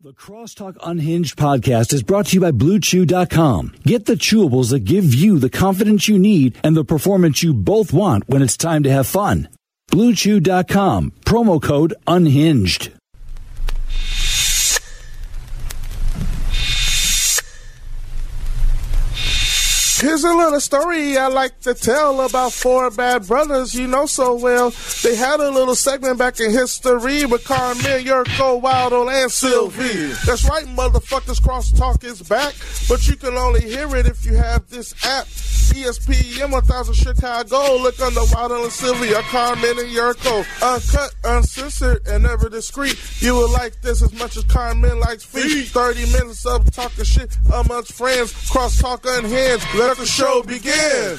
The Crosstalk Unhinged podcast is brought to you by BlueChew.com. Get the chewables that give you the confidence you need and the performance you both want when it's time to have fun. BlueChew.com. Promo code UNHINGED. Here's a little story I like to tell about four bad brothers you know so well. They had a little segment back in history with Carmen, Yurko, Waldo, and Sylvie. That's right, motherfuckers, Crosstalk is back, but you can only hear it if you have this app. ESPN 1000 Chicago. Look under Waldo and Sylvia, Carmen and Yurko. Uncut, uncensored, and never discreet. You will like this as much as Carmen likes feet. 30 minutes of talking shit amongst friends. Crosstalk Unhinged. Let the show begin.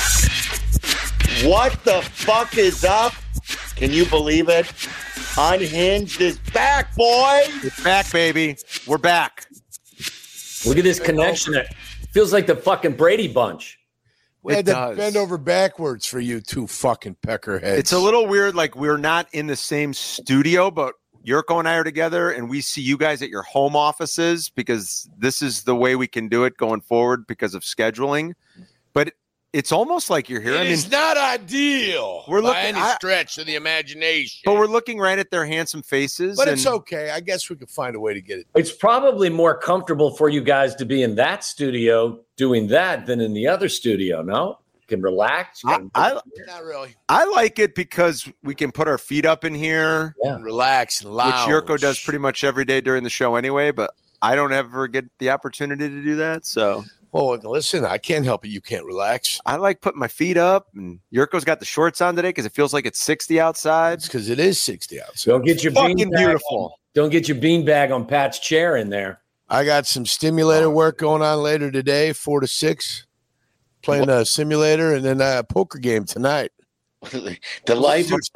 What the fuck is up? Can you believe it? Unhinged is back, boy. It's back, baby. We're back. Look at this connection. It feels like the fucking Brady Bunch. We had to bend over backwards for you two fucking peckerheads. It's a little weird, like we're not in the same studio, but Yurko and I are together, and we see you guys at your home offices because this is the way we can do it going forward because of scheduling. But it's almost like you're here. It's not ideal we're looking, by any stretch of the imagination. But we're looking right at their handsome faces. But it's okay. I guess we could find a way to get it. It's probably more comfortable for you guys to be in that studio doing that than in the other studio, no? You can relax. Not really. I like it because we can put our feet up in here. Yeah. Relax and lounge. Which Yurko does pretty much every day during the show anyway, but I don't ever get the opportunity to do that, so... Well, listen, I can't help it. You can't relax. I like putting my feet up, and Yurko's got the shorts on today because it feels like it's 60 outside. It's because it is 60 outside. Don't get your fucking beautiful. Don't get your beanbag on Pat's chair in there. I got some stimulator work going on later today, 4 to 6. Playing a simulator and then a poker game tonight. The life of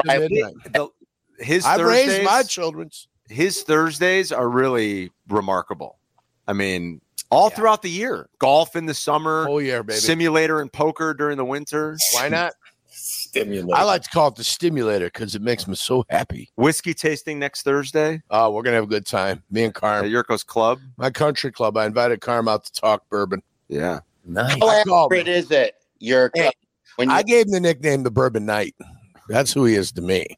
I've raised my children's. His Thursdays are really remarkable. I mean, all throughout the year. Golf in the summer. Oh, yeah, baby. Simulator and poker during the winter. Why not? Stimulator. I like to call it the stimulator because it makes me so happy. Whiskey tasting next Thursday. Oh, we're going to have a good time. Me and Carm. At Yurko's club. My country club. I invited Carm out to talk bourbon. Yeah. Nice. How accurate is it? Yurko? I gave him the nickname the Bourbon Knight. That's who he is to me.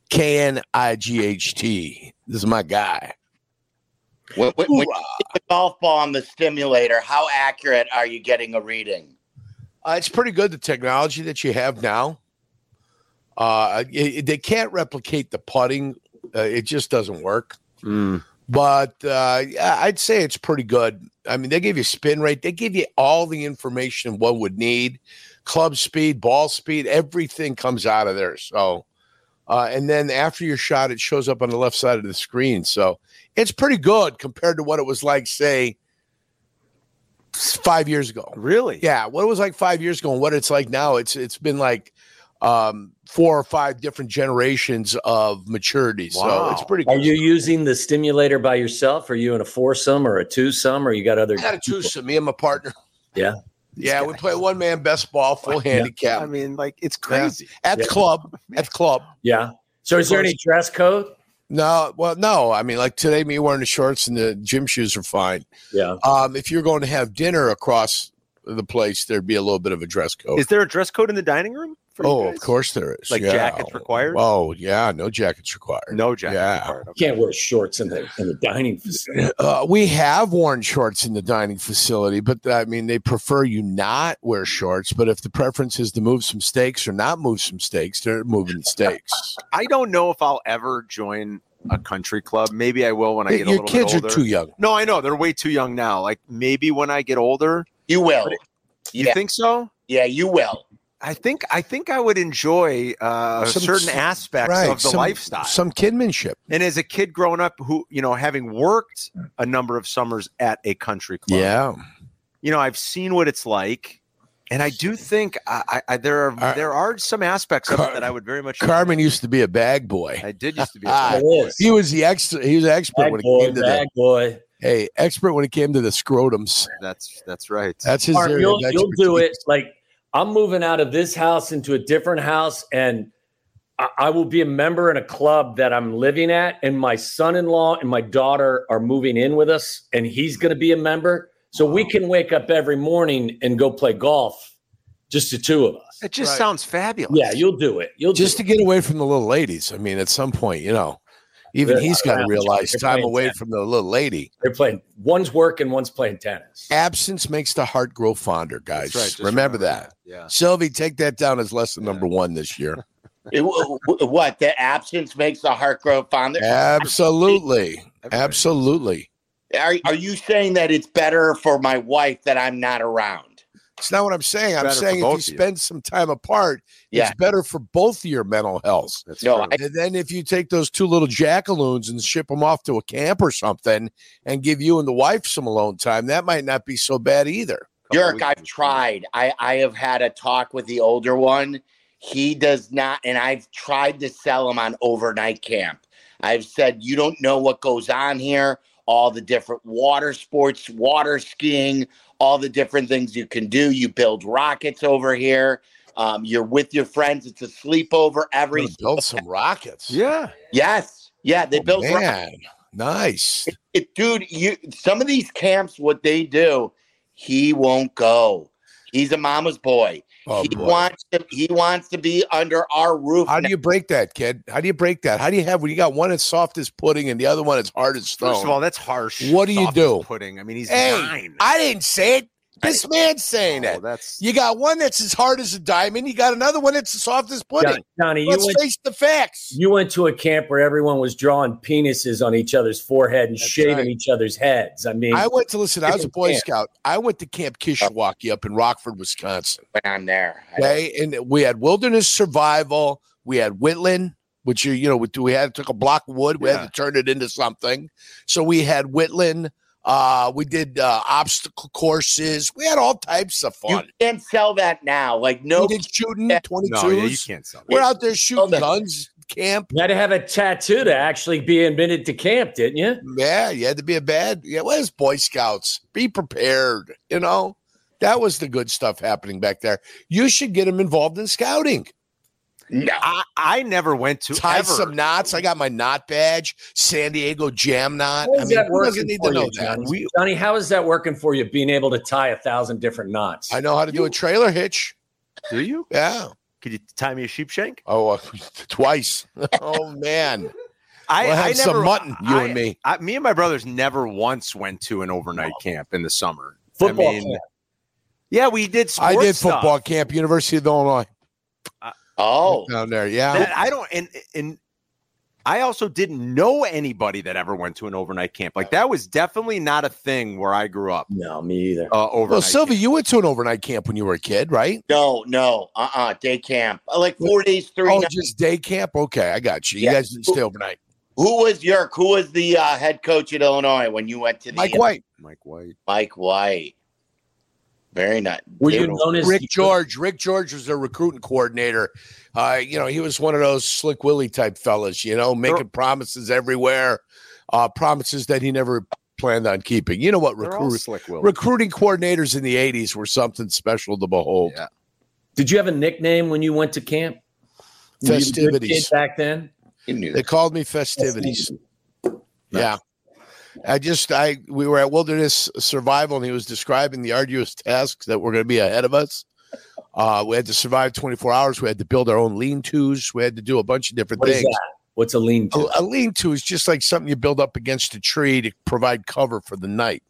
KNIGHT. This is my guy. When you hit the golf ball on the stimulator, how accurate are you getting a reading? It's pretty good, the technology that you have now. They can't replicate the putting. It just doesn't work. But I'd say it's pretty good. I mean, they give you spin rate. They give you all the information one would need. Club speed, ball speed, everything comes out of there. So, and then after your shot, it shows up on the left side of the screen. So it's pretty good compared to what it was like, say, 5 years ago. Really? Yeah. What it was like 5 years ago and what it's like now, it's been like 4 or 5 different generations of maturity. Wow. So it's pretty good. Are you using the stimulator by yourself? Are you in a foursome or a twosome, or you got other? I had a twosome, me and my partner. Yeah. Yeah, we play one man best ball, full handicap. I mean, like, it's crazy. Yeah. At the club. Yeah. So is there any dress code? No. Well, no. I mean, like today, me wearing the shorts and the gym shoes are fine. Yeah. If you're going to have dinner across the place, there'd be a little bit of a dress code. Is there a dress code in the dining room? Oh, of course there is. Like jackets required? Oh, yeah. No jackets required. No jackets required. You can't wear shorts in the dining facility. We have worn shorts in the dining facility, but I mean, they prefer you not wear shorts. But if the preference is to move some steaks or not move some steaks, they're moving the steaks. I don't know if I'll ever join a country club. Maybe I will when I get a little bit older. Your kids are too young. No, I know. They're way too young now. Like, maybe when I get older. You will. You think so? Yeah, you will. I think I would enjoy certain aspects of the lifestyle, some kidmanship. And as a kid growing up, who having worked a number of summers at a country club, I've seen what it's like, and I do think there are some aspects of it that I would very much. Carmen used to be a bag boy. I did used to be. A bag boy. He was the expert. He was an expert bag when it boy, came to bag boy. Hey, expert when it came to the scrotums. That's right. That's his Mark, area. You'll do it like. I'm moving out of this house into a different house, and I will be a member in a club that I'm living at, and my son-in-law and my daughter are moving in with us, and he's going to be a member. So we can wake up every morning and go play golf, just the two of us. It just sounds fabulous. Yeah, you'll do it. You'll just to get away from the little ladies. I mean, at some point, even he's got to realize time away from the little lady. They're playing. One's working, one's playing tennis. Absence makes the heart grow fonder, guys. That's right. Remember that. Yeah. Sylvie, take that down as lesson number 1 this year. What? The absence makes the heart grow fonder? Absolutely. Absolutely. Are you saying that it's better for my wife that I'm not around? It's not what I'm saying. I'm Better saying for if both you of you. spend some time apart, Yeah. it's better for both of your mental health. That's No, true. And then if you take those 2 little jackaloons and ship them off to a camp or something and give you and the wife some alone time, that might not be so bad either. Yerk, I've tried. I have had a talk with the older one. He does not, and I've tried to sell him on overnight camp. I've said, you don't know what goes on here, all the different water sports, water skiing, all the different things you can do. You build rockets over here. You're with your friends. It's a sleepover every. Build some rockets. Yeah. Yes. Yeah, they build rockets. Man, nice. Dude, some of these camps, what they do, he won't go. He's a mama's boy. Oh, he boy. wants to be under our roof. How do you break that, kid? How do you break that? How do you have when you got one that's soft as pudding and the other one that's hard as stone? First of all, that's harsh. What do you Soft do? Pudding. I mean, he's Hey, 9. I didn't say it. This man's saying Oh, it. that's You got one that's as hard as a diamond. You got another one that's as soft as pudding. Johnny, Let's face the facts. you went to a camp where everyone was drawing penises on each other's forehead and shaving right. each other's heads. I mean, I was a Boy Camp. Scout. I went to Camp Kishwaukee up in Rockford, Wisconsin. when I'm there? Okay, and we had wilderness survival. We had Whitland, which we had took a block of wood. We had to turn it into something. So we had Whitland. We did obstacle courses. We had all types of You fun. can't sell that now. Like no, We did shooting 22s. no, yeah, you can't sell that. We're out there shooting that. guns. Camp. you had to have a tattoo to actually be admitted to camp, didn't you? Yeah, you had to be well, it's Boy Scouts. Be prepared. That was the good stuff happening back there. You should get them involved in scouting. no. I never went to Tie ever. some knots. I got my knot badge, San Diego Jam knot. How I is mean, that who working doesn't need for to know you, that? Johnny? Johnny, how is that working for you, being able to tie 1,000 different knots? I know how to do a trailer hitch. Do you? Yeah. Could you tie me a sheepshank? Oh, twice. Oh, man. We'll I have some never, mutton, you and me. Me and my brothers never once went to an overnight camp in the summer. Football I mean, camp. Yeah, we did. I Sports did football stuff. camp, University of Illinois. Oh, Down there, yeah. That, I don't, and I also didn't know anybody that ever went to an overnight camp. Like that was definitely not a thing where I grew up. No, me either. Overnight. Well, Sylvie, camp. you went to an overnight camp when you were a kid, right? no. Day camp. Like 4 days, 3 Oh, nights. just day camp? Okay, I got you. You Yeah. guys didn't stay overnight. Who was Yerk? Who was the head coach at Illinois when you went to the Mike White. Mike White. Mike White. Very nice. Were you known as Rick George. Rick George was their recruiting coordinator. He was one of those Slick Willie type fellas, making promises everywhere, promises that he never planned on keeping. You know what? They're all slick, Will. Recruiting coordinators in the 80s were something special to behold. Yeah. Did you have a nickname when you went to camp? Were you a good Festivities. kid back then? You knew They that. called me Festivities. Yeah. We were at Wilderness Survival, and he was describing the arduous tasks that were going to be ahead of us. We had to survive 24 hours. We had to build our own lean-tos. We had to do a bunch of different What is things. that? What's a lean-to? A lean-to is just like something you build up against a tree to provide cover for the night.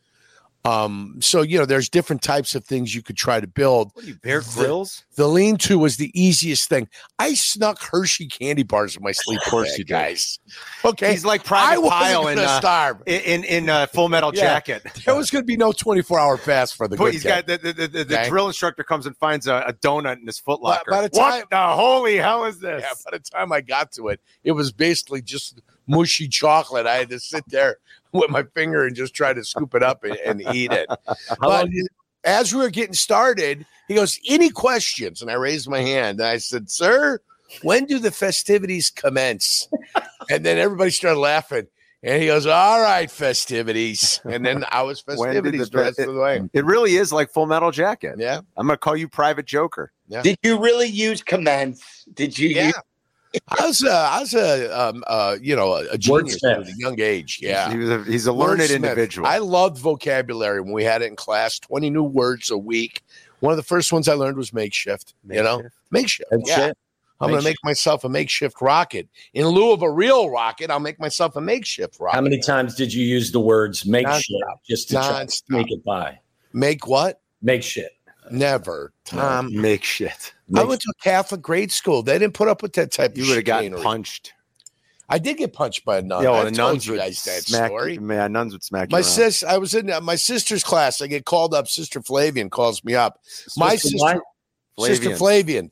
There's different types of things you could try to build. What are you, Bear Grylls? The lean-to was the easiest thing. I snuck Hershey candy bars in my sleep. Of course bag, you did. guys. Okay, He's like I Private wasn't Pile going to starve. in Full Metal Yeah. Jacket. There was going to be no 24-hour fast for the But good he's kid. got the Okay. drill instructor comes and finds a donut in his footlocker. By the time- What the holy hell is this? Yeah, by the time I got to it, it was basically just mushy chocolate. I had to sit there with my finger and just try to scoop it up and eat it. But as we were getting started, he goes, "Any questions?" And I raised my hand and I said, "Sir, when do the festivities commence?" And then everybody started laughing. And he goes, "All right, festivities." And then I was When did festivities the rest of the way. It really is like Full Metal Jacket. Yeah. I'm gonna call you Private Joker. Did you really use commence? Did you? Yeah. I was a genius at a young age. Yeah, he's a learned Wordsmith. individual. I loved vocabulary when we had it in class. 20 new words a week. One of the first ones I learned was makeshift. Makeshift. Yeah. I'm going to make myself a makeshift rocket. In lieu of a real rocket, I'll make myself a makeshift rocket. How many times did you use the words makeshift just to try to make it by? Make what? Make shit. Never. Tom. Make shit. I went to a Catholic grade school. They didn't put up with that type of You would have gotten chicanery. punched. I did get punched by a nun. Yeah, I've the told nuns you would guys that smack. story. Man, nuns would smack My you around. I was in my sister's class. I get called up. Sister Flavian calls me up. My sister, Sister Flavian,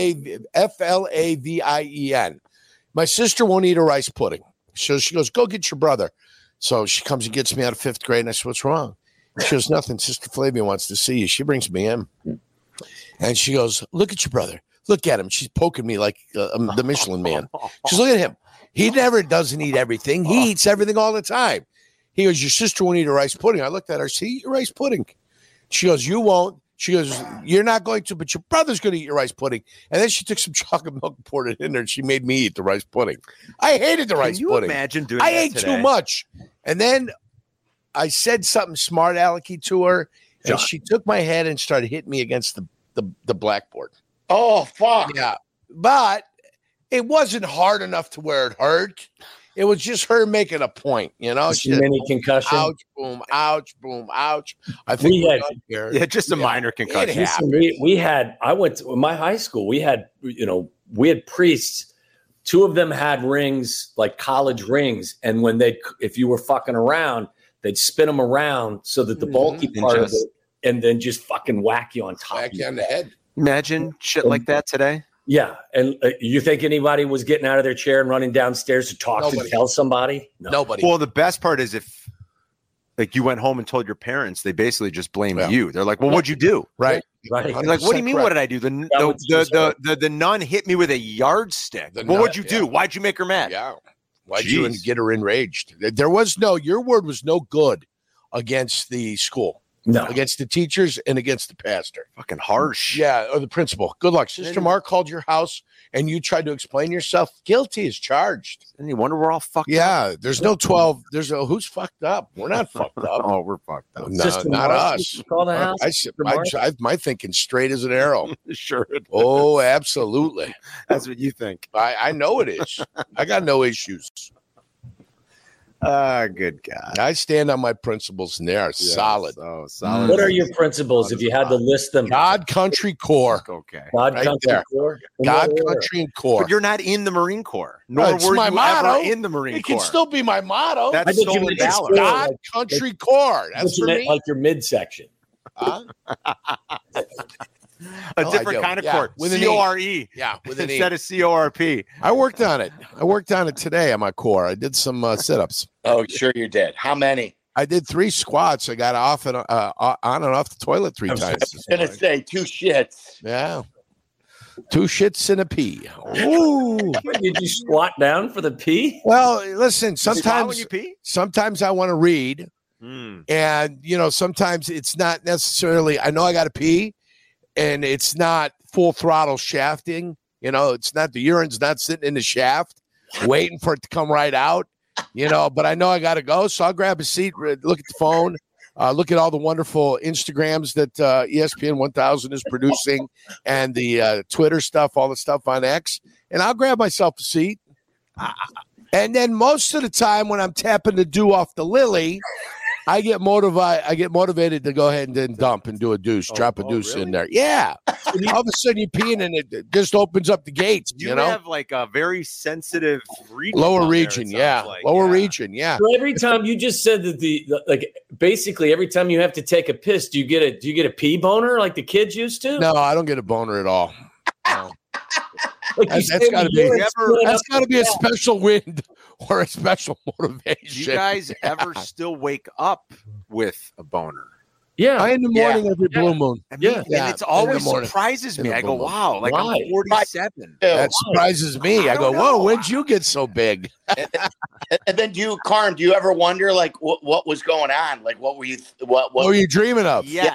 Flavien. My sister won't eat a rice pudding. So she goes, go get your brother. So she comes and gets me out of 5th grade. And I said, what's wrong? She goes, nothing. Sister Flavian wants to see you. She brings me in. And she goes, look at your brother. Look at him. She's poking me like the Michelin man. She goes, look at him. He never doesn't eat everything. He eats everything all the time. He goes, your sister won't eat a rice pudding. I looked at her. She eat your rice pudding. She goes, you won't. She goes, you're not going to, but your brother's going to eat your rice pudding. And then she took some chocolate milk and poured it in there, and she made me eat the rice pudding. I hated the rice pudding. Can you imagine doing I that ate today? too much. And then I said something smart alecky to her, and she took my head and started hitting me against the blackboard. Oh, fuck. Yeah. But it wasn't hard enough to where it hurt. It was just her making a point, you know. She mini concussion. Ouch, boom, ouch, boom, ouch. I think We we're had- done here. Yeah, just a minor concussion. It Listen, I went to my high school. We had priests. 2 of them had rings, like college rings. And when if you were fucking around, they'd spin them around so that the bulky part of it, and then just fucking whack you on top. Back on the head. Imagine shit like that today. Yeah. And you think anybody was getting out of their chair and running downstairs to talk Nobody. to tell somebody? No. Nobody. Well, the best part is if like you went home and told your parents, they basically just blame you. They're like, well, what'd you do? Right. Right. You're like, what do you mean? correct. What did I do? The nun hit me with a yardstick. The Well, nun, what'd you do? Why'd you make her mad? Yeah. Why'd you Jeez. get her enraged? Your word was no good against the school, No. against the teachers, and against the pastor. Fucking harsh. Yeah, or the principal. Good luck. Sister Mark called your house and you tried to explain yourself. Guilty is charged. And you wonder we're all fucked up. Yeah, there's no 12. There's no who's fucked up. We're not fucked up. Oh, we're fucked up. No, Sister not Mark, us. you call the house? My thinking straight as an arrow. Sure. Oh, absolutely. That's what you think. I know it is. I got no issues. Good God. I stand on my principles, and they are solid. Oh, solid. What are your principles if you had to list them? God, country, core. Okay. God, right country, there. core. In God, what order? country, and core. But you're not in the Marine Corps. Nor It's were my you motto. ever in the Marine It Corps. can still be my motto. That's I think you stolen meant valor. it's God, like- country, core. What That's you for meant, me. like your midsection. Huh? A Oh, I different do. kind of Yeah, court. with an E. C-O-R-E. Yeah, with an E. Instead of C-O-R-P. I worked on it. I worked on it today on my core. I did some sit-ups. Oh, sure you did. How many? I did 3 squats. I got off and on and off the toilet 3 times. I was going to say 2 shits. Yeah. 2 shits and a pee. Ooh. Did you squat down for the pee? Well, listen, Is it hot when sometimes you pee? sometimes I want to read, Mm. and sometimes it's not necessarily I know I got to pee, and it's not full throttle shafting. It's not the urine's not sitting in the shaft waiting for it to come right out. But I know I got to go, so I'll grab a seat, look at the phone, look at all the wonderful Instagrams that ESPN 1000 is producing, and the Twitter stuff, all the stuff on X, and I'll grab myself a seat. And then most of the time when I'm tapping the dew off the lily, I get motivated to go ahead and then dump and do a deuce, drop a deuce in there. Yeah. All of a sudden you're peeing and it just opens up the gates, You have like a very sensitive region. Lower down there, region, it yeah. sounds like. Lower Yeah. region, yeah. So every time you just said that basically every time you have to take a piss, do you get a pee boner like the kids used to? No, I don't get a boner at all. No. Like That's say gotta when be- you're That's split up got to be a like that. special wind or a special motivation. Do you guys ever still wake up with a boner? Yeah. I in the morning every blue moon. I mean, Yeah. and it's in always the morning. surprises In me. the I go, blue moon. wow, like Why? I'm 47. That surprises me. I go, don't whoa, know. when'd you get so big? And then Carm, do you ever wonder like what was going on? Like what were you What were you dreaming of? Yes.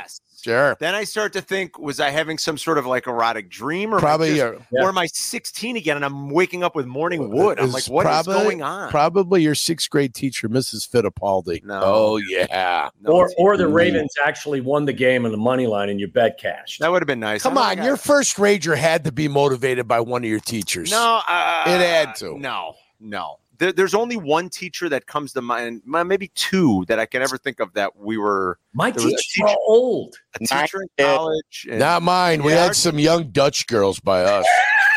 Sure. Then I start to think, was I having some sort of like erotic dream, or Probably, or am I 16 again and I'm waking up with morning wood? I'm like, what is going on? Probably your 6th grade teacher, Mrs. Fittipaldi. No. Oh yeah. No, or the Ravens actually won the game on the money line and you bet cashed. That would have been nice. Come on, your first rager had to be motivated by one of your teachers. No, it had to. No. There's only one teacher that comes to mind, maybe two that I can ever think of that we were. My teachers are old. A teacher in college. Not mine. We had some young Dutch girls by us.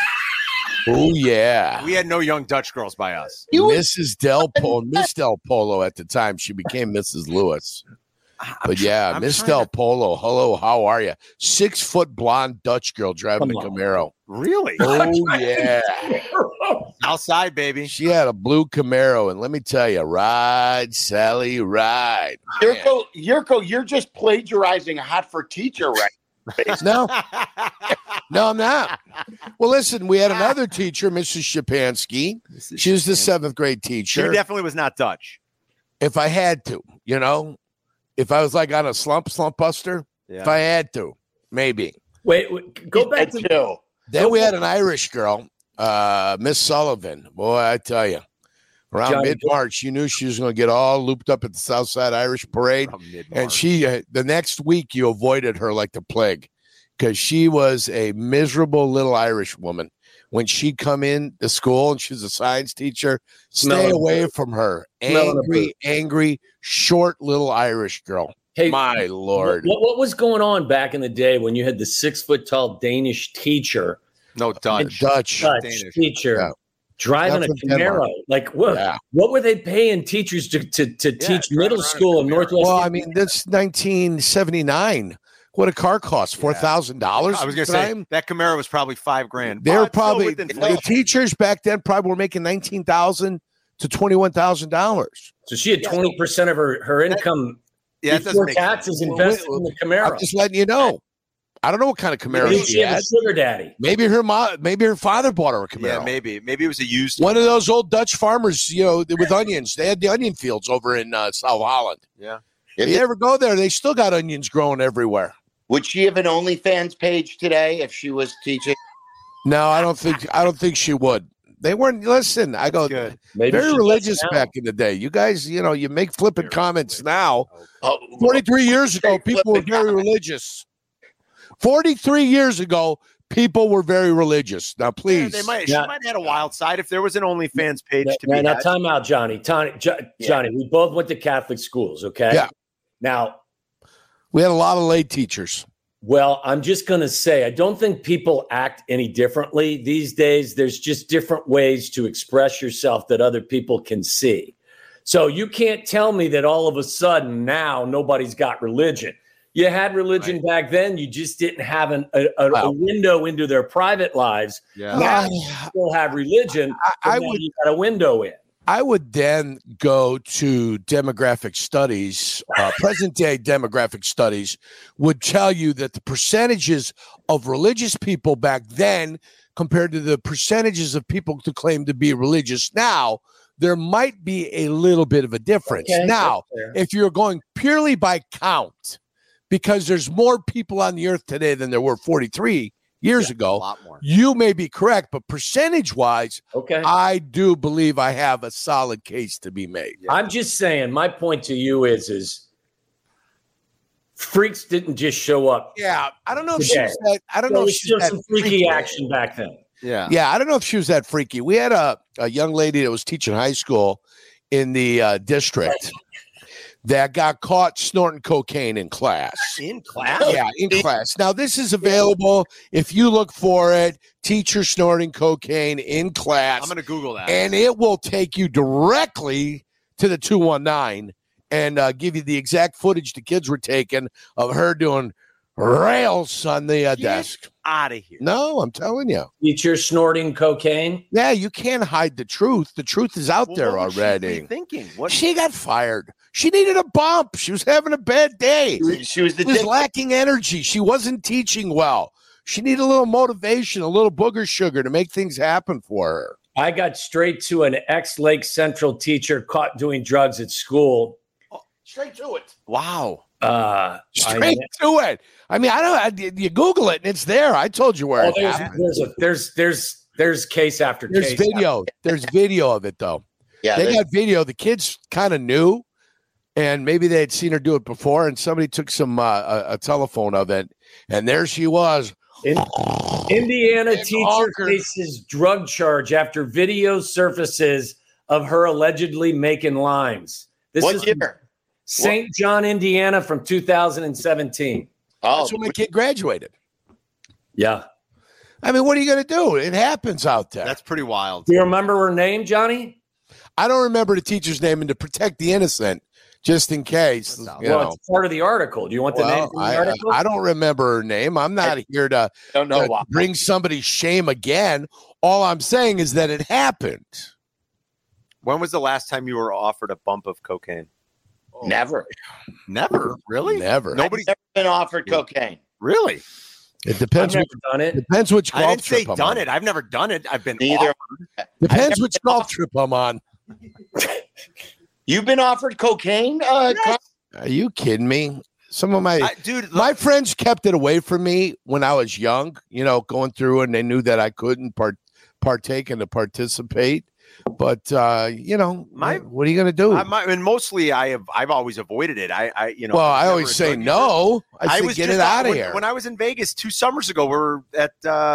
Oh yeah. We had no young Dutch girls by us. Miss Del Polo at the time. She became Mrs. Lewis. But yeah, Miss Del Polo. Hello, how are you? 6-foot blonde Dutch girl driving a Camaro. Really? Oh yeah. Outside, baby. She had a blue Camaro, and let me tell you, ride, Sally, ride. Yurko, you're just plagiarizing Hot for Teacher, right? No, I'm not. Well, listen, we had another teacher, Mrs. Shapansky. She was the 7th grade teacher. She definitely was not Dutch. If I had to, if I was like on a slump buster, if I had to, maybe. Wait, go back to Then we had an Irish girl, Miss Sullivan. Boy, I tell you, around mid-March, you knew she was going to get all looped up at the Southside Irish Parade. And she, the next week, you avoided her like the plague because she was a miserable little Irish woman. When she'd come in to school and she was a science teacher, stay away from her. Angry, short little Irish girl. Hey, my Lord. What was going on back in the day when you had the 6-foot-tall Danish teacher? No, Dutch teacher driving a Camaro. Like, what were they paying teachers to teach middle school in Northwest? Well, I mean, that's 1979. What a car cost, $4,000. I was going to say that Camaro was probably $5,000. They were probably the teachers back then probably were making $19,000 to $21,000. So she had 20% of her income before taxes invested in the Camaro. I'm just letting you know. I don't know what kind of Camaro she had. A sugar daddy. Maybe her father bought her a Camaro. Yeah, maybe it was a used one of those old Dutch farmers, with onions. They had the onion fields over in South Holland. Yeah. If you ever go there, they still got onions growing everywhere. Would she have an OnlyFans page today if she was teaching? No, I don't think she would. They weren't. Listen, I go very religious back in the day. You guys, you make flippant comments now. 43 years ago, people were very religious. 43 years ago, people were very religious. Now, please. She might have had a wild side if there was an OnlyFans page to be Now, time out, Johnny. Johnny, we both went to Catholic schools, okay? Yeah. Now, we had a lot of lay teachers. Well, I'm just going to say, I don't think people act any differently these days. There's just different ways to express yourself that other people can see. So you can't tell me that all of a sudden now nobody's got religion. You had religion back then. You just didn't have a window into their private lives. Yeah. Now you still have religion. You got a window in. I would then go to demographic studies. Present-day demographic studies would tell you that the percentages of religious people back then compared to the percentages of people who claim to be religious now, there might be a little bit of a difference. Okay, now, if you're going purely by count, because there's more people on the earth today than there were 43 years ago, a lot more. You may be correct, but percentage-wise, I do believe I have a solid case to be made. I'm just saying, my point to you is freaks didn't just show up. Yeah, I don't know if she was that. I don't know if she was some freaky action back then. Yeah, I don't know if she was that freaky. We had a young lady that was teaching high school in the district that got caught snorting cocaine in class. In class? Yeah, in class. Now, this is available if you look for it. Teacher snorting cocaine in class. I'm going to Google that. And it will take you directly to the 219 and give you the exact footage the kids were taking of her doing rails on the desk. Out of here. No, I'm telling you. Teacher snorting cocaine? Yeah, you can't hide the truth. The truth is out there what was already. She thinking? She got fired. She needed a bump. She was having a bad day. She was lacking energy. She wasn't teaching well. She needed a little motivation, a little booger sugar to make things happen for her. I got straight to an ex-Lake Central teacher caught doing drugs at school. Straight to it. Wow. Straight to it. I mean, you Google it and it's there. I told you where it happened. There's case after There's case. video. There's video of it though. Yeah, They got video. The kids kind of knew, and maybe they had seen her do it before, and somebody took some a telephone of it, and there she was. Indiana teacher faces drug charge after video surfaces of her allegedly making limes. This What is year? St. John, Indiana from 2017. Oh, That's when my kid graduated. Yeah. I mean, what are you going to do? It happens out there. That's pretty wild. Do you remember her name, Johnny? I don't remember the teacher's name, and to protect the innocent, just in case. Well, it's part of the article. Do you want the name from the article? I don't remember her name. I'm not here to don't know why. bring somebody's shame again. All I'm saying is that it happened. When was the last time you were offered a bump of cocaine? Never. Never, really? Never. Nobody's Never been offered cocaine. really. It I've depends. never done it. Depends which I golf didn't say trip I'm done on. it. I've never done it. I've been Neither. Depends which golf trip I'm on. You've been offered cocaine? Are you kidding me? Some of my dude. my friends kept it away from me when I was young. You know, going through, and they knew that I couldn't partake and to participate. But you know, what are you going to do? And mostly I've always avoided it. I well, I always say no. I say get it out of here. When I was in Vegas 2 summers ago, we were at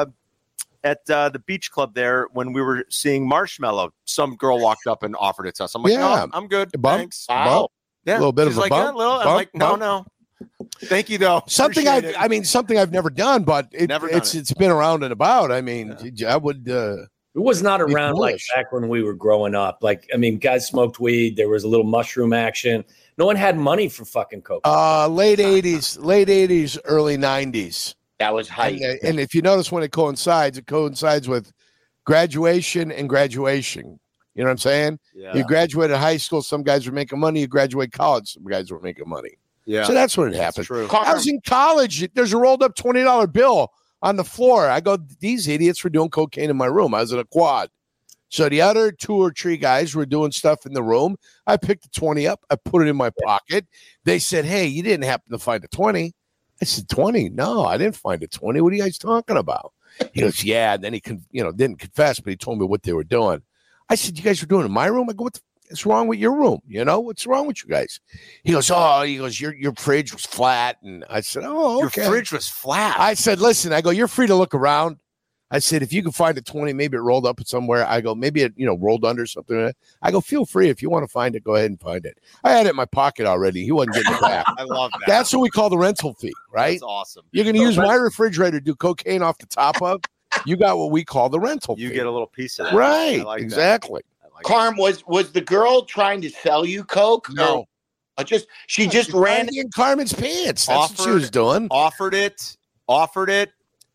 the beach club there when we were seeing Marshmallow. Some girl walked up and offered it to us. I'm like, no, I'm good. Bump? Thanks. Wow. Yeah, a little bit she's of a like, bump. Yeah, little. I'm Bump, like, no, bump. no. Thank you, though. Something Appreciate it. something I've never done, but Never done it. it's been around and about. I mean, I would. It was not around like foolish. back when we were growing up. Like, I mean, guys smoked weed. There was a little mushroom action. No one had money for fucking coke. Late '80s, early '90s. That was hype. And if you notice when it coincides with graduation and graduation. You know what I'm saying? Yeah. You graduated high school, some guys were making money. You graduate college, some guys were making money. Yeah. So that's what it happened. True. I was in college. There's a rolled up $20 bill on the floor. I go, these idiots were doing cocaine in my room. I was in a quad. So the other 2 or 3 guys were doing stuff in the room. I picked the 20 up. I put it in my pocket. They said, hey, you didn't happen to find a 20. I said, 20? No, I didn't find a 20. What are you guys talking about? He goes, yeah. And then he didn't confess, but he told me what they were doing. I said, you guys were doing it in my room? I go, what's wrong with your room? You know, what's wrong with you guys? He goes, your fridge was flat. And I said, oh, okay. Your fridge was flat. I said, listen, I go, you're free to look around. I said, if you can find a 20, maybe it rolled up somewhere. I go, maybe it, rolled under something. I go, feel free. If you want to find it, go ahead and find it. I had it in my pocket already. He wasn't getting it back. I love that. That's what we call the rental fee, right? That's awesome. You're going to use my refrigerator to do cocaine off the top of. You got what we call the rental You fee. get a little piece of that. Right, I like that. exactly. I like Carm, was the girl trying to sell you coke? No. Or she just ran. in Carmen's pants. That's what she was doing. Offered it.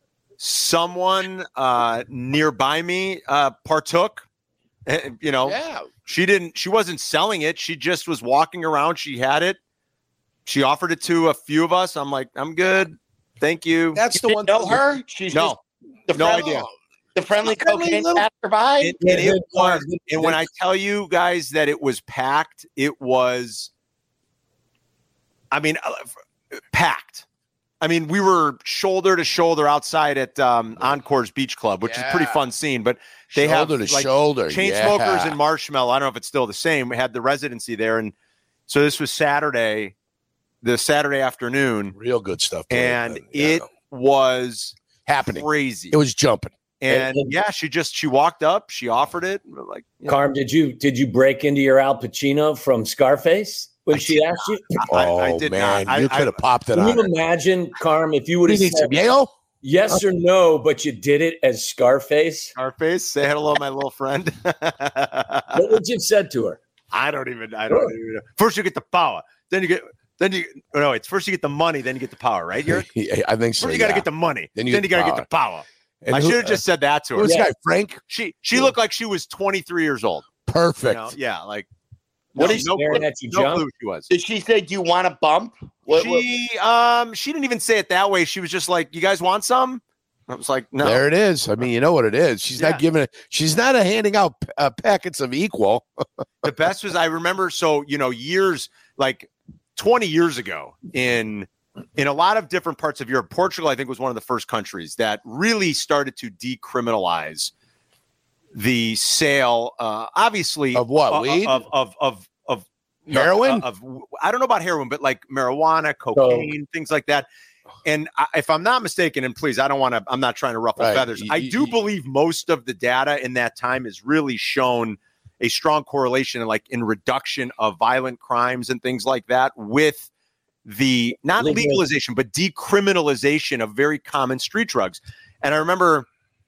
Someone nearby me partook. Yeah. She wasn't selling it. She just was walking around. She had it. She offered it to a few of us. I'm like, I'm good. Thank you. That's the You one. know her? She's No. just No friendly- idea. The friendly The friendly cocaine little- passerby. It was. And when I tell you guys that it was packed, it was, packed. I mean, we were shoulder to shoulder outside at Encore's Beach Club, which is a pretty fun scene. But they shoulder have to shoulder. Chainsmokers and Marshmallow. I don't know if it's still the same. We had the residency there, and so this was the Saturday afternoon, real good stuff. and it was happening. crazy. It was jumping. And she walked up, she offered it. We're like, Carm, did you break into your Al Pacino from Scarface when she asked you? I did man, not. you could have popped it Can on. you imagine, Carm, if you would You have need said some Yale? yes or no, but you did it as Scarface? Scarface, say hello, my little friend. What would you have said to her? I don't even know. First you get the power, it's first you get the money, then you get the power, right? I think so. First you got to get the money, then you got to get the power. And I should have just said that to her. Who's this guy, Frank? She looked like she was 23 years old. Perfect. Yeah, like What is staring at you, no John? clue she was. Did she say, "Do you want a bump"? She didn't even say it that way. She was just like, "You guys want some?" I was like, "No." There it is. I mean, you know what it is. She's not giving it. She's not handing out packets of equal. The best was I remember. So years like 20 years ago in a lot of different parts of Europe. Portugal, I think, was one of the first countries that really started to decriminalize the sale, obviously, of what, weed? Of heroin? I don't know about heroin, but like marijuana, cocaine, things like that. And if I'm not mistaken, and please, I'm not trying to ruffle feathers. I do believe most of the data in that time has really shown a strong correlation in reduction of violent crimes and things like that with the not legalization, but decriminalization of very common street drugs. And I remember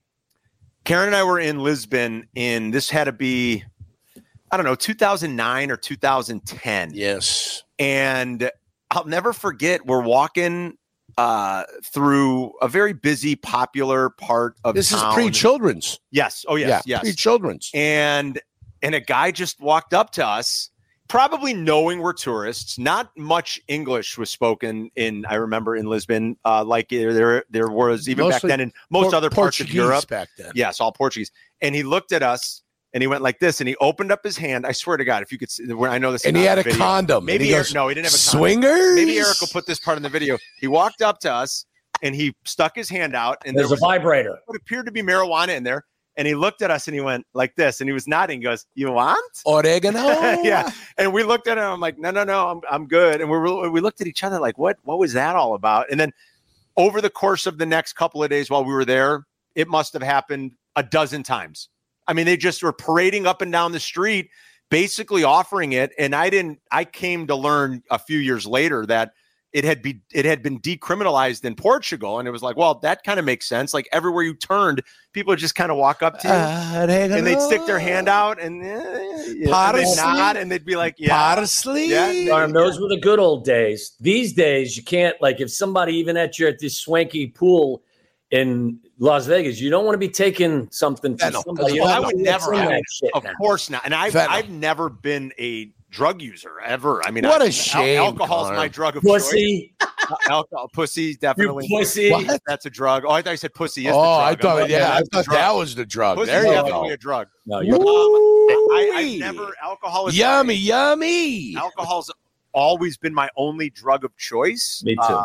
Karen and I were in Lisbon this had to be, I don't know, 2009 or 2010. Yes. And I'll never forget, we're walking through a very busy, popular part of this town. Is pre-children's. Yes. Oh, yes. Yeah, yes. Pre-children's. And a guy just walked up to us, probably knowing we're tourists. Not much English was spoken I remember in Lisbon, like there was even mostly back then in most other parts Portuguese of Europe. Back then. Yes, all Portuguese. And he looked at us and he went like this, and he opened up his hand. I swear to God, if you could see, I know this. And he had a condom. Maybe he didn't have a condom. Swingers. Maybe Eric will put this part in the video. He walked up to us and he stuck his hand out, and there's a vibrator. What appeared to be marijuana in there. And he looked at us and he went like this, and he was nodding. He goes, "You want oregano?" Yeah. And we looked at him. I'm like, no, I'm good. And we looked at each other like, what was that all about? And then over the course of the next couple of days while we were there, it must have happened a dozen times. I mean, they just were parading up and down the street, basically offering it. And I came to learn a few years later that it had been decriminalized in Portugal. And it was like, well, that kind of makes sense. Like everywhere you turned, people would just kind of walk up to you and they'd stick their hand out and they'd nod and they'd be like, yeah. Parsley. Yeah. Those were the good old days. These days, you can't, like if somebody even at this swanky pool in Las Vegas, you don't want to be taking something from somebody. I would never have that shit. Of course not. And I've never been a drug user ever. I mean, what a shame. Alcohol's my drug of choice. Alcohol, pussy, definitely. You pussy. What? That's a drug. Oh, I thought you said pussy is the drug. I thought that was the drug. Pussy's there you definitely go. a drug. No, you're I never alcohol is yummy. Alcohol's always been my only drug of choice. Me too.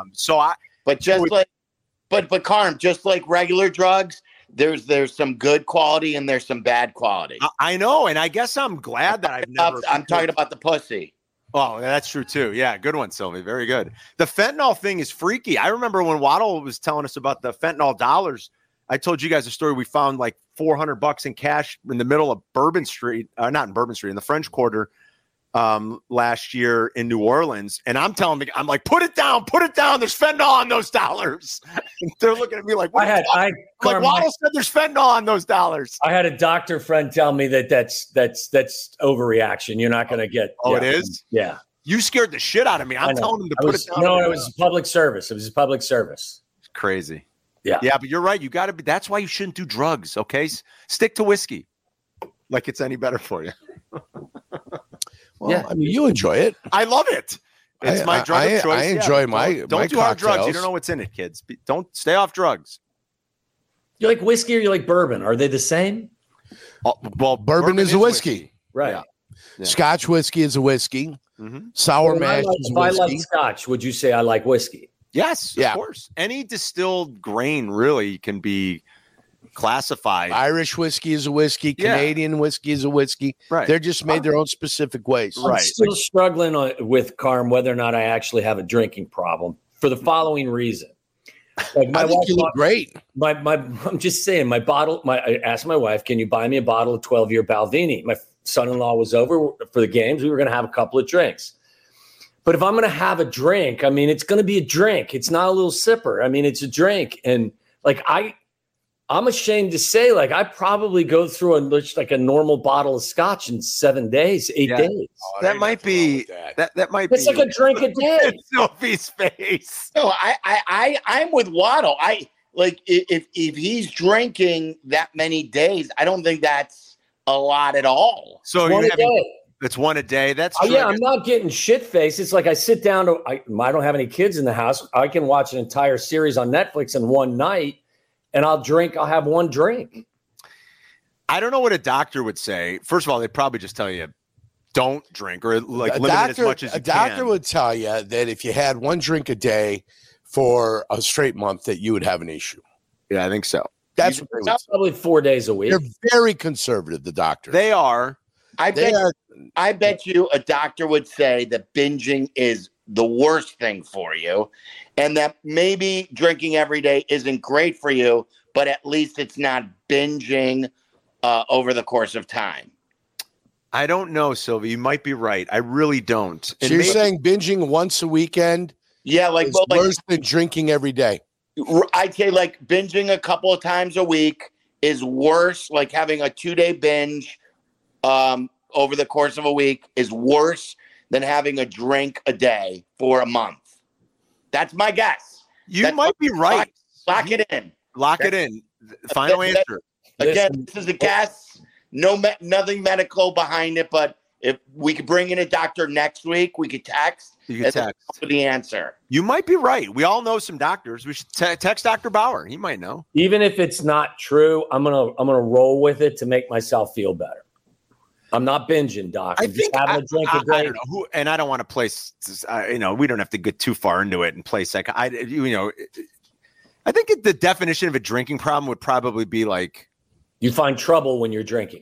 But Carm, just like regular drugs, there's some good quality and there's some bad quality. I know, and I guess I'm glad that I've never. I'm talking about the pussy. Oh, that's true too. Yeah, good one, Sylvie. Very good. The fentanyl thing is freaky. I remember when Waddle was telling us about the fentanyl dollars. I told you guys a story. We found like $400 in cash in the middle of Bourbon Street, not in Bourbon Street, in the French Quarter last year in New Orleans. And I'm telling them, I'm like, put it down. There's fentanyl on those dollars. And they're looking at me like, what? Waddle said there's fentanyl on those dollars. I had a doctor friend tell me that's overreaction. You're not going to get. Oh, it is? Yeah. You scared the shit out of me. I'm telling them to put it down. No, it was public service. It was public service. It's crazy. Yeah. Yeah, but you're right. You got to be. That's why you shouldn't do drugs. Okay. Stick to whiskey. Like it's any better for you. Well, yeah. I mean, you enjoy it. I love it. It's my drug of choice. I enjoy my Don't do hard drugs. You don't know what's in it, kids. Don't stay off drugs. You like whiskey or you like bourbon? Are they the same? Well, bourbon is a whiskey. Right. Yeah. Scotch whiskey is a whiskey. Mm-hmm. Sour mash is a whiskey. If I like Scotch, would you say I like whiskey? Yes, of course. Any distilled grain really can be classified. Irish whiskey is a whiskey. Canadian whiskey is a whiskey. Right. They're just made their own specific ways. I'm still struggling with Carm whether or not I actually have a drinking problem for the following reason. Like my wife, you look great. I'm just saying, I asked my wife, can you buy me a bottle of 12-year Balvenie? My son-in-law was over for the games. We were going to have a couple of drinks. But if I'm going to have a drink, I mean, it's going to be a drink. It's not a little sipper. I mean, it's a drink. And like, I'm ashamed to say, like, I probably go through a normal bottle of scotch in 7 days, 8 days. Oh, that might be that might it's be. It's like a drink a day. Sophie's face. No, I'm with Waddle. If he's drinking that many days, I don't think that's a lot at all. So it's one a day. That's true. I'm not getting shit faced. It's like I sit down I don't have any kids in the house. I can watch an entire series on Netflix in one night. And I'll have one drink. I don't know what a doctor would say. First of all, they'd probably just tell you don't drink or like limit it as much as you a doctor can. would tell you that if you had one drink a day for a straight month, that you would have an issue. Yeah, I think so. That's what they would say. Probably 4 days a week. They're very conservative, the doctors. They are. I bet you a doctor would say that binging is the worst thing for you, and that maybe drinking every day isn't great for you, but at least it's not binging over the course of time. I don't know, Sylvie. You might be right. I really don't. So you're saying binging once a weekend Yeah, like, is worse than drinking every day? I'd say like binging a couple of times a week is worse. Like having a 2-day binge over the course of a week is worse than having a drink a day for a month. That's my guess. You might be right. Lock it in. Lock it in. Final answer. Again, this is a guess. Nothing medical behind it, but if we could bring in a doctor next week, we could text. You can text for the answer. You might be right. We all know some doctors. We should text Dr. Bauer. He might know. Even if it's not true, I'm gonna roll with it to make myself feel better. I'm not binging, Doc. I'm just having a drink a day. I don't know who, and I don't want to place. We don't have to get too far into it and place like I think the definition of a drinking problem would probably be like you find trouble when you're drinking,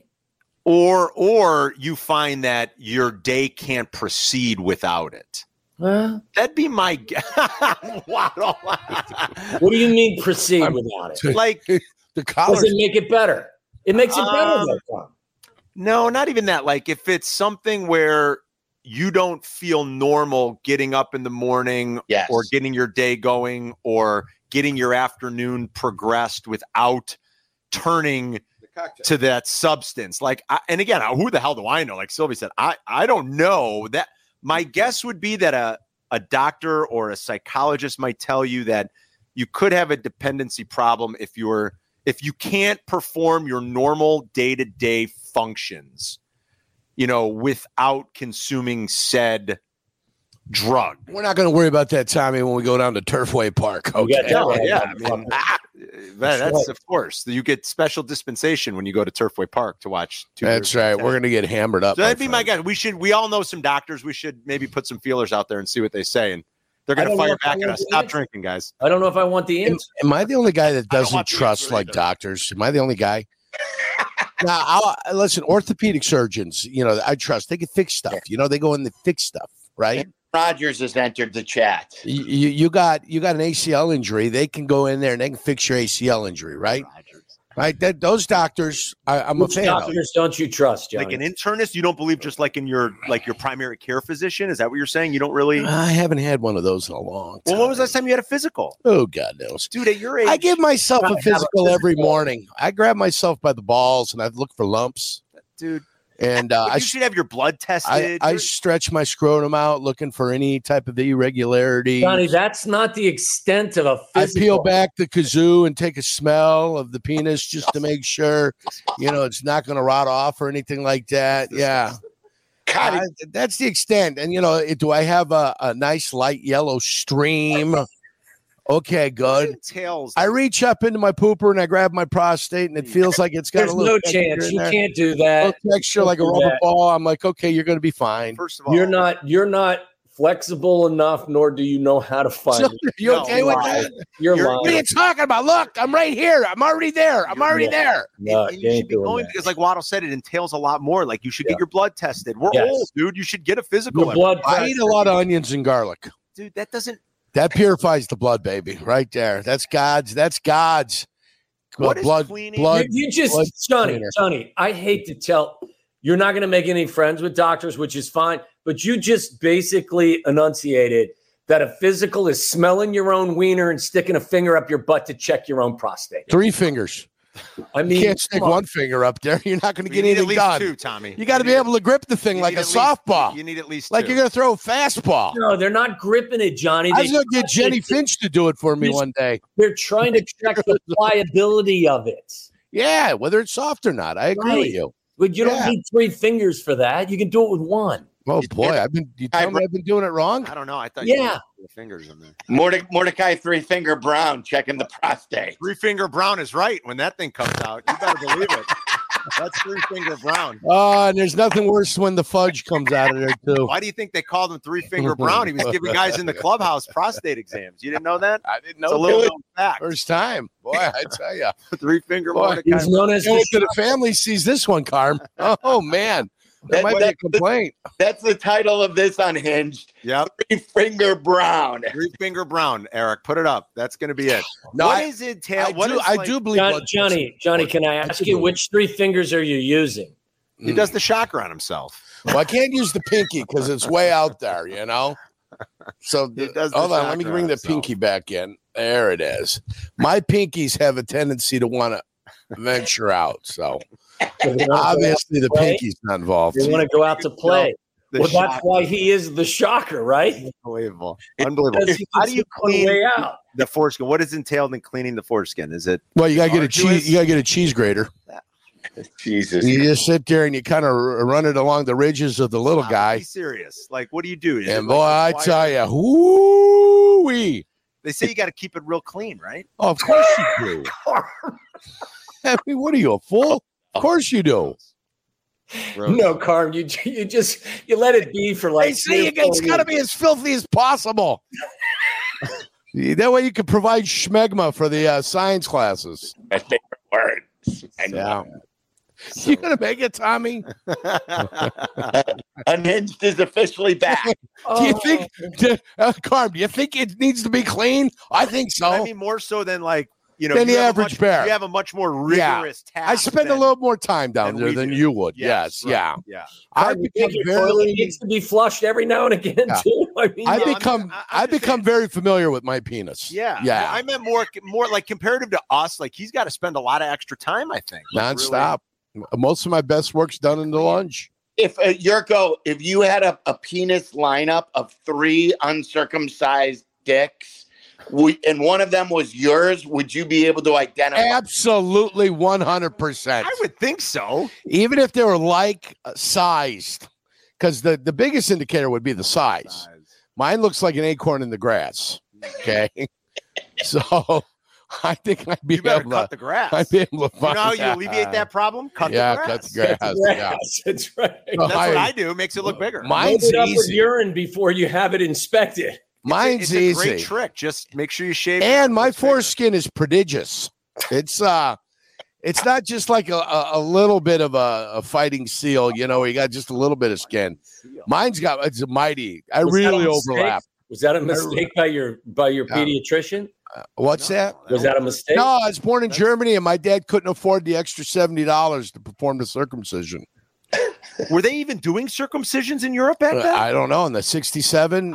or you find that your day can't proceed without it. That'd be my guess. What do you mean proceed without it? Like the college does it make it better? It makes it better though, Tom. No, not even that. Like if it's something where you don't feel normal getting up in the morning or getting your day going or getting your afternoon progressed without turning to that substance. Like, and again, who the hell do I know? Like Sylvie said, I don't know. That my guess would be that a doctor or a psychologist might tell you that you could have a dependency problem if you can't perform your normal day-to-day functions, without consuming said drug. We're not going to worry about that, Tommy, when we go down to Turfway Park. Okay. That's of course. You get special dispensation when you go to Turfway Park to watch. That's right. We're going to get hammered up. So that'd be my guess. We all know some doctors. We should maybe put some feelers out there and see what they say. And they're going to fire back at us. Stop drinking, guys. I don't know if I want the answer. Am I the only guy that doesn't trust like doctors? Am I the only guy? Now, listen, orthopedic surgeons, I trust. They can fix stuff. They go in to fix stuff, right? Rogers has entered the chat. You got an ACL injury. They can go in there and they can fix your ACL injury, right? Right. Those doctors, I'm a fan of. Doctors don't you trust, Johnny? Like an internist, you don't believe just like in your primary care physician? Is that what you're saying? You don't really? I haven't had one of those in a long time. Well, when was the last time you had a physical? Oh, God knows. Dude, at your age. I give myself a physical every morning. I grab myself by the balls and I look for lumps. Dude. And you should have your blood tested. I stretch my scrotum out looking for any type of irregularity. Johnny, that's not the extent of a physical. I peel back the kazoo and take a smell of the penis just to make sure, it's not going to rot off or anything like that. Yeah. That's the extent. And, do I have a nice light yellow stream? Okay, good. I reach up into my pooper and I grab my prostate and it feels like it's got a little. There's no chance. You can't do that. A little texture like a rubber ball. I'm like, okay, you're going to be fine. First of all, you're not flexible enough, nor do you know how to find it. You okay with that? You're lying. What are you talking about? Look, I'm right here. I'm already there. there. No, and you should be going because, like Waddle said, it entails a lot more. Like you should get your blood tested. We're old, dude. You should get a physical. I eat a lot of onions and garlic. Dude, that doesn't. That purifies the blood, baby, right there. That's God's. What is blood, cleaning? blood. You just, Johnny, I hate to tell. You're not going to make any friends with doctors, which is fine. But you just basically enunciated that a physical is smelling your own wiener and sticking a finger up your butt to check your own prostate. 3 fingers. I mean, you can't stick one finger up there. You're not going to get anything done. 2, Tommy. You got to be able to grip the thing like a softball. You need at least 2. Like you're going to throw a fastball. No, they're not gripping it, Johnny. I was going to get Jenny Finch to do it for me one day. They're trying to check the pliability of it. Yeah, whether it's soft or not. I agree with you. But you don't need 3 fingers for that. You can do it with 1. Oh boy, I've been doing it wrong. I don't know. I thought you had the fingers in there. Mordecai 3-Finger Brown checking the prostate. 3-Finger Brown is right when that thing comes out. You better believe it. That's Three Finger Brown. And there's nothing worse when the fudge comes out of there too. Why do you think they called him Three Finger Brown? He was giving guys in the clubhouse prostate exams. You didn't know that? I didn't know. It's a little known fact. First time, boy. I tell you, Three Finger Boy, Brown. He's known as the family sees this one, Carm. Oh man, that might be a complaint. That's the title of this Unhinged. Yep. Three Finger Brown. Three Finger Brown, Eric. Put it up. That's going to be it. No, what is it, Tail? I do believe Johnny, can I ask you which three fingers are you using? He does the shocker on himself. Well, I can't use the pinky because it's way out there, you know. So hold on, let me bring the pinky back in. There it is. My pinkies have a tendency to want to venture out, so obviously the pinky's not involved. They want to go out to play. Well, that's why he is the shocker, right? Unbelievable. How do you clean the foreskin? What is entailed in cleaning the foreskin? Is it? Well, you gotta get a cheese. You gotta get a cheese grater. Jesus. You just sit there and you kind of run it along the ridges of the little guy. Be serious. Like, what do you do? And boy, I tell you, whoo-wee. They say you got to keep it real clean, right? Oh, of course you do. I mean, what are you, a fool? Of course you do. No, Carm, you let it be for like. It's got to be as filthy as possible. That way you can provide schmegma for the science classes. My favorite word. Yeah. You gonna make it, Tommy? Unhinged is officially back. Do you think, Carm? Do you think it needs to be clean? I think so. I mean, more so than like than the average bear. You have a much more rigorous task. I spend a little more time down there than you would. Yes, right. yeah. I become very needs to be flushed every now and again too. I mean, I become very familiar with my penis. Yeah. Yeah. I meant more like comparative to us. Like he's got to spend a lot of extra time. I think nonstop. Most of my best work's done in the lunch. If Yurko, if you had a penis lineup of 3 uncircumcised dicks, and one of them was yours, would you be able to identify? Absolutely, 100%. I would think so. Even if they were like sized, because the biggest indicator would be the size. Mine looks like an acorn in the grass. Okay, so I think I'd be able to cut the grass. I'd be able to find how you alleviate that problem? Cut the grass. Cut the grass. Yeah. That's right. No, That's what I do. It makes it look bigger. Mine's Load it up with easy. urine before you have it inspected. Mine's it's easy. a great trick. Just make sure you shave. And my foreskin is prodigious. It's not just like a little bit of a fighting seal, you got just a little bit of skin. It's mighty. I really overlap. Was that a mistake by your pediatrician? What's that? Was that a mistake? No, I was born in Germany, and my dad couldn't afford the extra $70 to perform the circumcision. Were they even doing circumcisions in Europe back then? I don't know. In the 67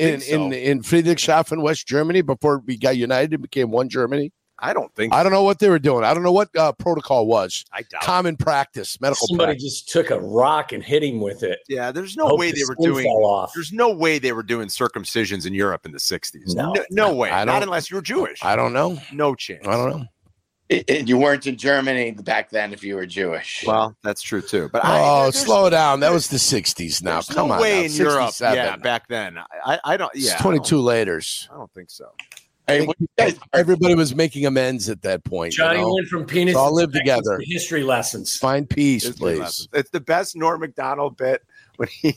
in Friedrichshafen, West Germany, before we got united and became one Germany. I don't think so. I don't know what they were doing. I don't know what protocol was. I doubt common practice, medical Somebody practice. just took a rock and hit him with it. Yeah, there's no way they were doing. There's no way they were doing circumcisions in Europe in the 60s. No way. Not unless you were Jewish. I don't know. No chance. I don't know. You weren't in Germany back then if you were Jewish. Well, that's true too. But slow down. That was the 60s now. Come no on. Way now. in Europe. 67. Yeah, back then. I don't. Yeah, it's 22 later. I don't think so. Everybody was making amends at that point. Johnny went from penis all live together. To history lessons. Find peace, please. It's the best Norm Macdonald bit when he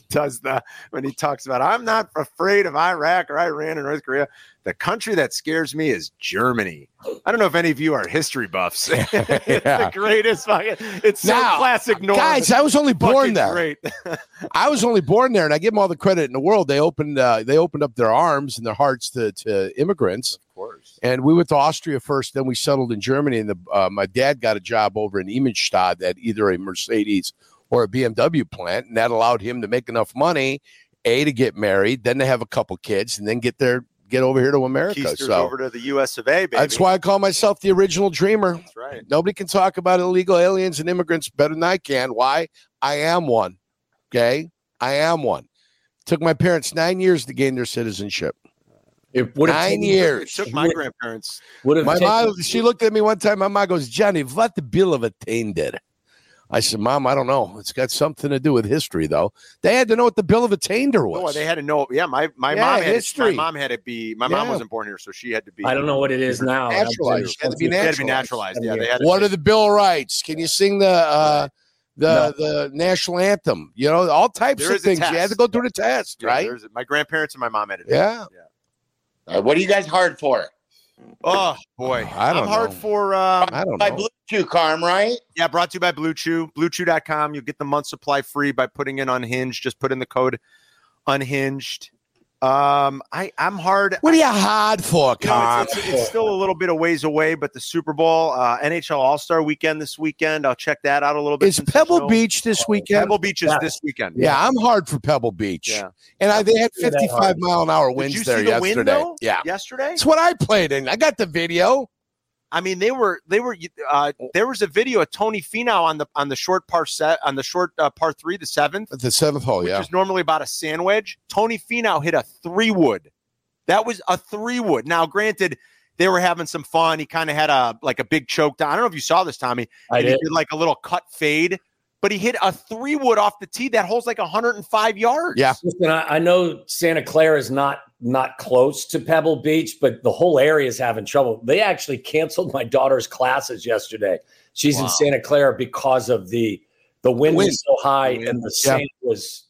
talks about I'm not afraid of Iraq or Iran or North Korea. The country that scares me is Germany. I don't know if any of you are history buffs. It's the greatest fucking. It's so classic Norm. Guys, I was only born there. Great. I was only born there, and I give them all the credit in the world. They opened up their arms and their hearts to immigrants. Of course. And we went to Austria first, then we settled in Germany. And my dad got a job over in Immenstadt at either a Mercedes or a BMW plant, and that allowed him to make enough money, to get married, then to have a couple kids, and then get over here to America. Keisters over to the U.S. of A. Baby. That's why I call myself the original dreamer. That's right. Nobody can talk about illegal aliens and immigrants better than I can. Why? I am one. Okay, I am one. Took my parents 9 years to gain their citizenship. 9 years. It took my grandparents. My mom, she looked at me one time. My mom goes, "Johnny, what the bill of attainder?" I said, Mom, I don't know. It's got something to do with history, though. They had to know what the Bill of Attainder was. Oh, they had to know. Yeah, my mom had history. my mom had to be. My mom wasn't born here, so she had to be. I don't know what it is now. Naturalized. It had to be naturalized. Yeah, they had. What are the Bill of Rights? Can you sing the national anthem? You know, all types of things. You had to go through the test, right? My grandparents and my mom had it. Yeah. What are you guys hard for? Oh boy, I'm hard for. I don't By know. Blue Chew, Carm, right? Yeah, brought to you by Blue Chew. BlueChew.com. You'll get the month supply free by putting in Unhinged. Just put in the code Unhinged. I'm hard. What are you hard for, You know, Con? it's still a little bit of ways away, but the Super Bowl, NHL All-Star Weekend this weekend. I'll check that out a little bit. Is Pebble Beach this weekend? Pebble Beach is this weekend. Yeah, I'm hard for Pebble Beach. Yeah. And they had 55-mile-an-hour winds Did you there see the yesterday. wind, though? Yeah. Yesterday? That's what I played in. I got the video. I mean, there was a video of Tony Finau on the short par par 3, the 7th. At the 7th hole, which is normally about a sand wedge. Tony Finau hit a 3-wood. That was a 3-wood. Now, granted, they were having some fun. He kind of had a big choke down. I don't know if you saw this, Tommy. I did. He did like a little cut fade, but he hit a 3-wood off the tee. That hole's like 105 yards. Yeah. Listen, I know Santa Clara is not close to Pebble Beach, but the whole area is having trouble. They actually canceled my daughter's classes yesterday. She's in Santa Clara because of the wind was so high and the sand was,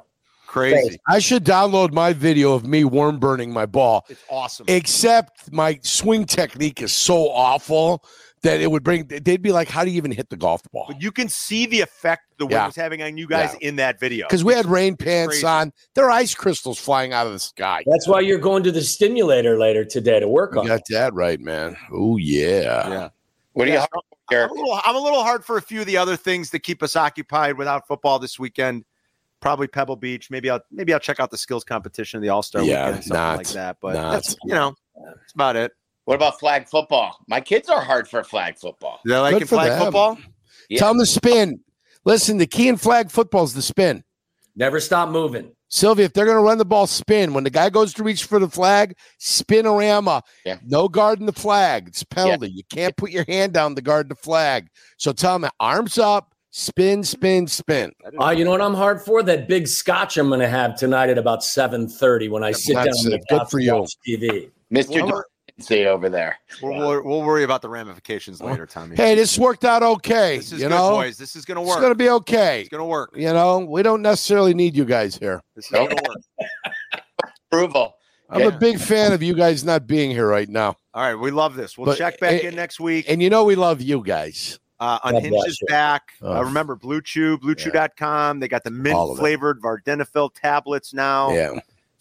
crazy. I should download my video of me worm burning my ball. It's awesome. Except my swing technique is so awful that they'd be like, how do you even hit the golf ball? But you can see the effect the wind was having on you guys in that video. Because we had rain pants on. There are ice crystals flying out of the sky. That's why you're going to the stimulator later today to work on. You got that right, man. Oh, yeah. Yeah. What do you I'm a little hard for a few of the other things that keep us occupied without football this weekend. Probably Pebble Beach. Maybe I'll check out the skills competition, the All-Star weekend, something like that. But that's that's about it. What about flag football? My kids are hard for flag football. They're liking flag football? Yeah. Tell them to spin. Listen, the key in flag football is the spin. Never stop moving. Sylvia, if they're going to run the ball, spin. When the guy goes to reach for the flag, spin-orama. Yeah. No guarding the flag. It's a penalty. You can't put your hand down to guard the flag. So tell them, arms up, spin, spin, spin. You know what I'm hard for? That big scotch I'm going to have tonight at about 7:30 when I sit down on the couch to watch TV. Mr. Say over there. We'll worry about the ramifications later, Tommy. Hey, this worked out okay. This is good, boys. This is going to work. It's going to be okay. It's going to work. We don't necessarily need you guys here. This is going to work. Approval. I'm a big fan of you guys not being here right now. All right, we love this. We'll check back in next week. And we love you guys. Unhinged is back. Remember Blue Chew, BlueChew.com. They got the mint flavored Vardenafil tablets now. Yeah.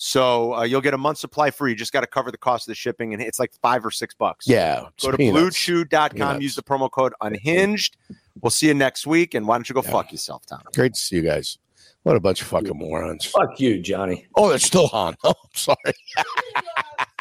So you'll get a month supply free. You just got to cover the cost of the shipping, and it's like $5 or $6. Yeah. Go to BlueChew.com. Use the promo code Unhinged. We'll see you next week. And why don't you go fuck yourself, Tom? Great to see you guys. What a bunch of fucking morons. Fuck you, Johnny. Oh, they're still on. Oh, I'm sorry.